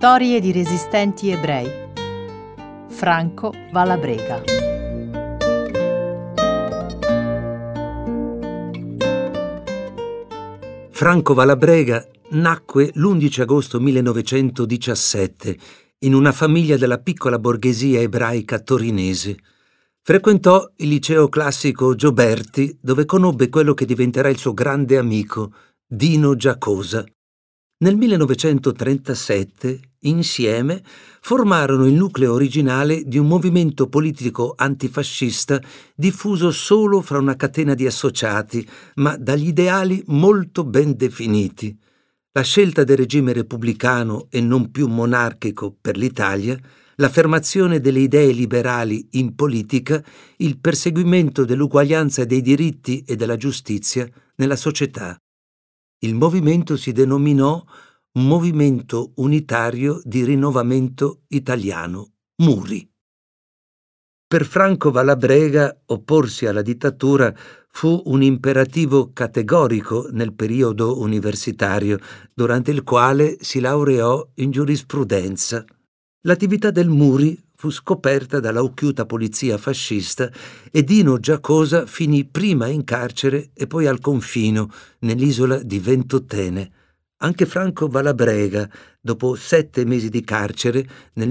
Storie di resistenti ebrei. Franco Valabrega. Franco Valabrega nacque l'11 agosto 1917 in una famiglia della piccola borghesia ebraica torinese. Frequentò il liceo classico Gioberti, dove conobbe quello che diventerà il suo grande amico, Dino Giacosa. Nel 1937, insieme, formarono il nucleo originale di un movimento politico antifascista diffuso solo fra una catena di associati, ma dagli ideali molto ben definiti. La scelta del regime repubblicano e non più monarchico per l'Italia, l'affermazione delle idee liberali in politica, il perseguimento dell'uguaglianza dei diritti e della giustizia nella società. Il movimento si denominò Movimento Unitario di Rinnovamento Italiano, MURI. Per Franco Valabrega opporsi alla dittatura fu un imperativo categorico nel periodo universitario, durante il quale si laureò in giurisprudenza. L'attività del MURI fu scoperta dalla occhiuta polizia fascista e Dino Giacosa finì prima in carcere e poi al confino, nell'isola di Ventotene. Anche Franco Valabrega, dopo 7 mesi di carcere, nel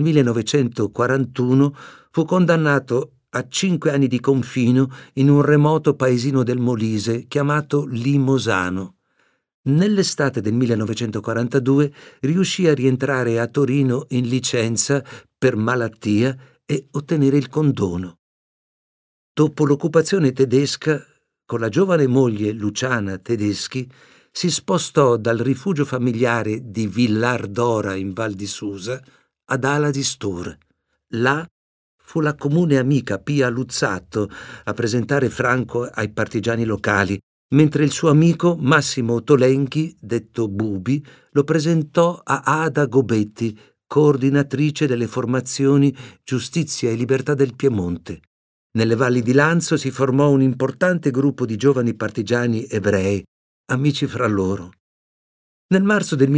1941, fu condannato a 5 anni di confino in un remoto paesino del Molise chiamato Limosano. Nell'estate del 1942 riuscì a rientrare a Torino in licenza per malattia e ottenere il condono. Dopo l'occupazione tedesca, con la giovane moglie Luciana Tedeschi, si spostò dal rifugio familiare di Villar d'Ora in Val di Susa ad Ala di Stur. Là fu la comune amica Pia Luzzatto a presentare Franco ai partigiani locali, mentre il suo amico Massimo Tolenchi, detto Bubi, lo presentò a Ada Gobetti, coordinatrice delle formazioni Giustizia e Libertà del Piemonte. Nelle valli di Lanzo si formò un importante gruppo di giovani partigiani ebrei, amici fra loro. Nel marzo del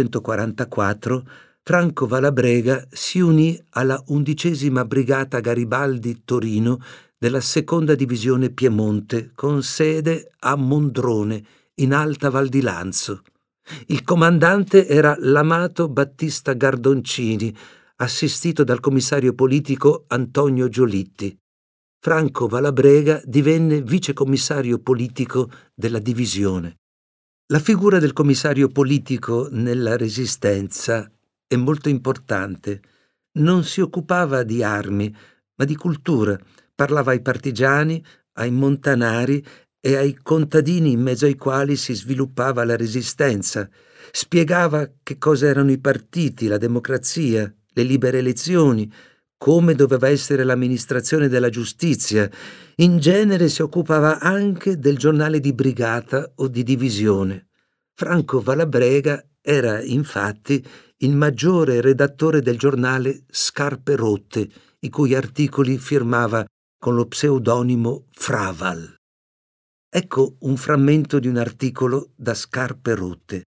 1944 Franco Valabrega si unì alla 11ª Brigata Garibaldi Torino della seconda divisione Piemonte, con sede a Mondrone, in Alta Val di Lanzo. Il comandante era l'amato Battista Gardoncini, assistito dal commissario politico Antonio Giolitti. Franco Valabrega divenne vicecommissario politico della divisione. La figura del commissario politico nella Resistenza è molto importante. Non si occupava di armi, ma di cultura. Parlava ai partigiani, ai montanari e ai contadini in mezzo ai quali si sviluppava la Resistenza. Spiegava che cosa erano i partiti, la democrazia, le libere elezioni, come doveva essere l'amministrazione della giustizia. In genere si occupava anche del giornale di brigata o di divisione. Franco Valabrega era infatti il maggiore redattore del giornale Scarpe Rotte, i cui articoli firmava con lo pseudonimo Fraval. Ecco un frammento di un articolo da Scarpe Rotte.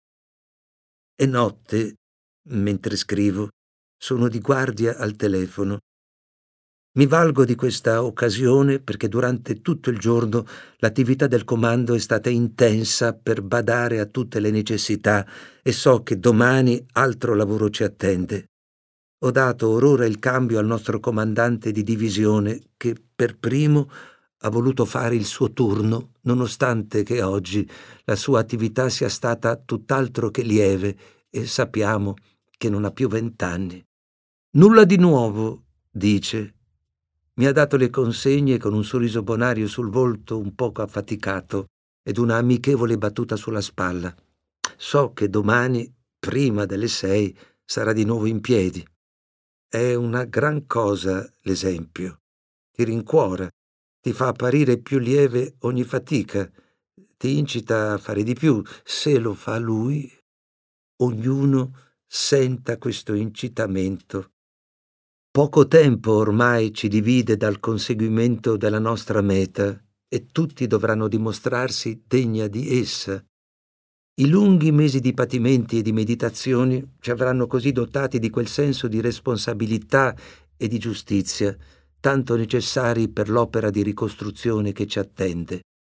È notte, mentre scrivo, sono di guardia al telefono. Mi valgo di questa occasione perché durante tutto il giorno l'attività del comando è stata intensa per badare a tutte le necessità e so che domani altro lavoro ci attende. Ho dato or ora il cambio al nostro comandante di divisione che per primo ha voluto fare il suo turno, nonostante che oggi la sua attività sia stata tutt'altro che lieve e sappiamo che non ha più 20 anni. Nulla di nuovo, dice. Mi ha dato le consegne con un sorriso bonario sul volto un poco affaticato ed una amichevole battuta sulla spalla. So che domani, prima delle 6, sarà di nuovo in piedi. È una gran cosa l'esempio. Ti rincuora, ti fa apparire più lieve ogni fatica, ti incita a fare di più. Se lo fa lui, ognuno senta questo incitamento. Poco tempo ormai ci divide dal conseguimento della nostra meta e tutti dovranno dimostrarsi degna di essa. I lunghi mesi di patimenti e di meditazioni ci avranno così dotati di quel senso di responsabilità e di giustizia, tanto necessari per l'opera di ricostruzione che ci attende.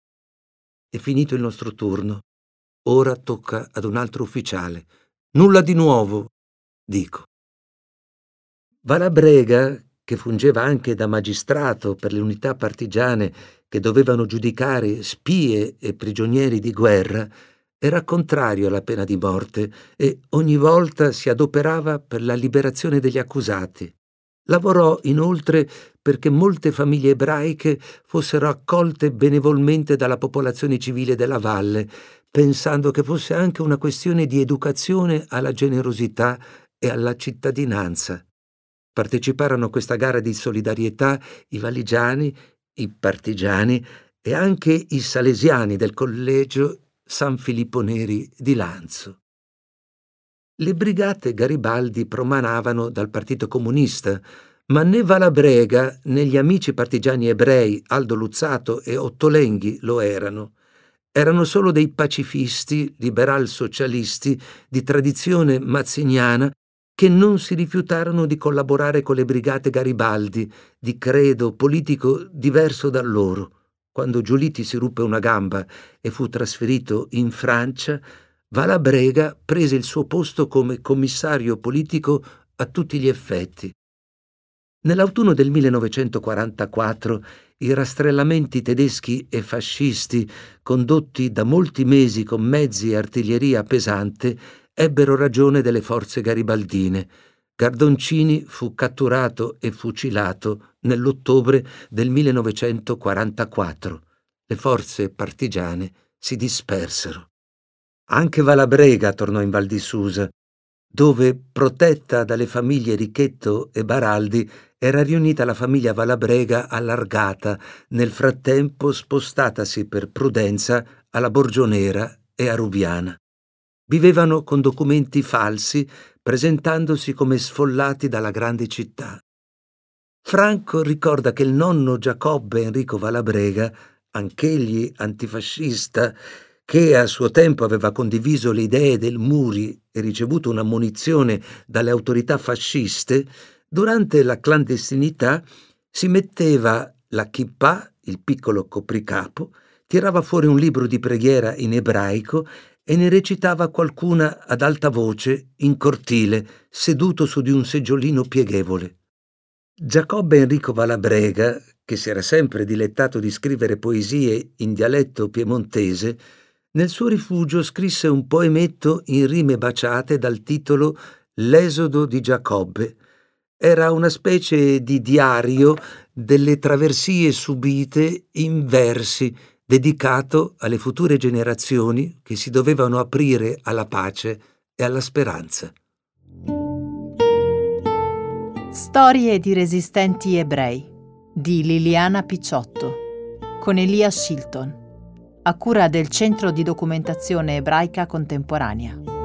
È finito il nostro turno. Ora tocca ad un altro ufficiale. Nulla di nuovo, dico. Valabrega, che fungeva anche da magistrato per le unità partigiane che dovevano giudicare spie e prigionieri di guerra, era contrario alla pena di morte e ogni volta si adoperava per la liberazione degli accusati. Lavorò inoltre perché molte famiglie ebraiche fossero accolte benevolmente dalla popolazione civile della valle, pensando che fosse anche una questione di educazione alla generosità e alla cittadinanza. Parteciparono a questa gara di solidarietà i valigiani, i partigiani e anche i salesiani del collegio San Filippo Neri di Lanzo. Le brigate Garibaldi promanavano dal Partito Comunista, ma né Valabrega né gli amici partigiani ebrei Aldo Luzzato e Ottolenghi lo erano. Erano solo dei pacifisti, liberal-socialisti di tradizione mazziniana che non si rifiutarono di collaborare con le brigate Garibaldi, di credo politico diverso da loro. Quando Giolitti si ruppe una gamba e fu trasferito in Francia, Valabrega prese il suo posto come commissario politico a tutti gli effetti. Nell'autunno del 1944 i rastrellamenti tedeschi e fascisti, condotti da molti mesi con mezzi e artiglieria pesante, ebbero ragione delle forze garibaldine. Gardoncini fu catturato e fucilato nell'ottobre del 1944. Le forze partigiane si dispersero. Anche Valabrega tornò in Val di Susa, dove, protetta dalle famiglie Ricchetto e Baraldi, era riunita la famiglia Valabrega allargata, nel frattempo spostatasi per prudenza alla Borgonera e a Rubiana. Vivevano con documenti falsi, presentandosi come sfollati dalla grande città. Franco ricorda che il nonno Giacobbe Enrico Valabrega, anch'egli antifascista, che a suo tempo aveva condiviso le idee del Muri e ricevuto un'ammonizione dalle autorità fasciste, durante la clandestinità si metteva la kippah, il piccolo copricapo, tirava fuori un libro di preghiera in ebraico e ne recitava qualcuna ad alta voce in cortile, seduto su di un seggiolino pieghevole. Giacobbe Enrico Valabrega, che si era sempre dilettato di scrivere poesie in dialetto piemontese, nel suo rifugio scrisse un poemetto in rime baciate dal titolo L'esodo di Giacobbe. Era una specie di diario delle traversie subite in versi, dedicato alle future generazioni che si dovevano aprire alla pace e alla speranza. Storie di resistenti ebrei di Liliana Picciotto con Elia Shilton, a cura del Centro di Documentazione Ebraica Contemporanea.